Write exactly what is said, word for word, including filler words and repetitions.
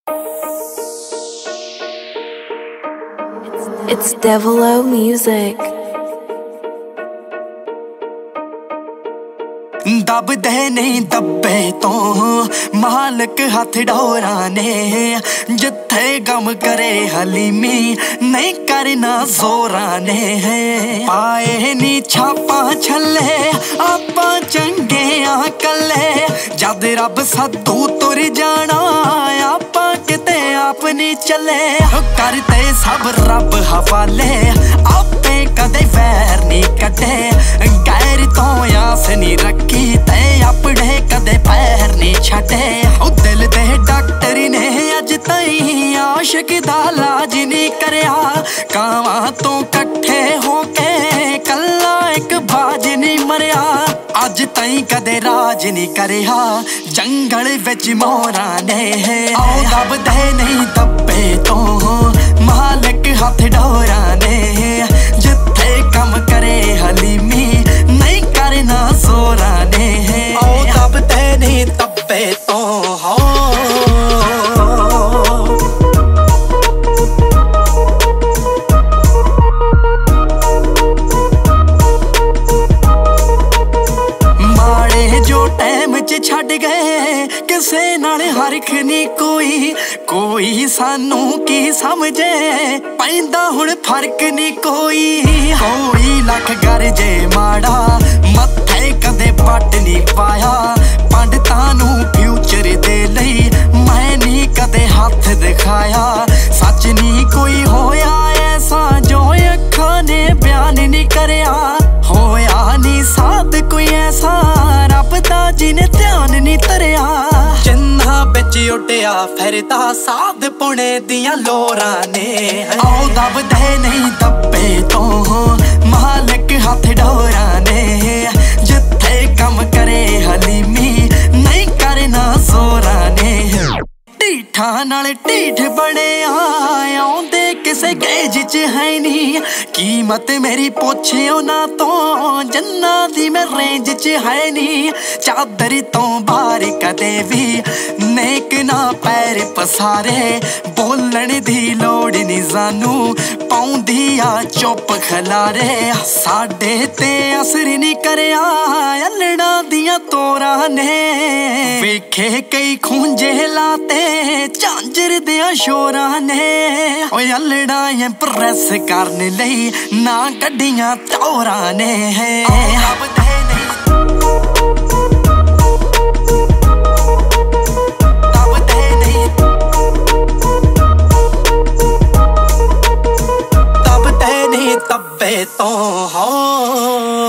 It's Devil O Music. दबदे नहीं दब्बे तो मालक हाथ डोरा ने जिथे गम करे हलीमी नहीं करना जोरा ने पाए नी छापा छले आपा चंगे कले जद रब सदू तुर जाना आपा किते आप नी चले करते सब रब हवाले आपे कदे वैर नी कटे गैर तो आस नी रखी ते अपने कदे पैर नी छटे दिल दे डॉक्टर ने अज तई आशिक दा लाज नी करया कावां तो कट्ठे होके कल्ला एक बाज नी मरया अज तई कदे राज नी करया जंगल विच मोरा ने आओ दबदे नहीं दब्बे तो मालिक हाथ डोरा ने जिथे कम करे हलीमी नहीं करना जोरा ने आओ दबदे नहीं दब्बे तो हो छड़ गए किसे नाल हरख नी कोई कोई सानू की समझे पैंदा हुण फर्क नी कोई कोई लख गरजे माड़ा मत्थे कदे पट नी पाया पंडितां नू फ्यूचर दे लई मैं नी कदे हाथ दिखाया सच नी कोई होया ऐसा जो अखां ने बयान नी करया होया नी साथ कोई ऐसा रब दा जिने ध्यान नी तरया जिन्ना बिच उड्डिया फिरदा साध पुणे दियां लोरां ने आओ दबदे नहीं दब्बे तो मालिक हाथ डोरा ने जिथे कम करे हलीमी नहीं करना जोरा ने ढीठा नाल ढीठ बड़े आउंदे किसे गेज च है नी कीमत मेरी पुछियो ना तो जन्ना दी मैं रेंज च है नी चादर तो बाहर कदे भी नेक ना पैर पसारे बोलण दी लोड़ नी सानू पाउंदी आ चुप खलारे साडे ते असर नी करया अल्लड़ा दियां तोरा ने वेखे कई खूंजे लाते झांजर दियां शोरा ने ओए अल्लड़ा इंप्रेस करने लई ना कड्डियां तौरा ने दबदे नहीं दबदे नहीं दबदे नहीं दब्बे तो हो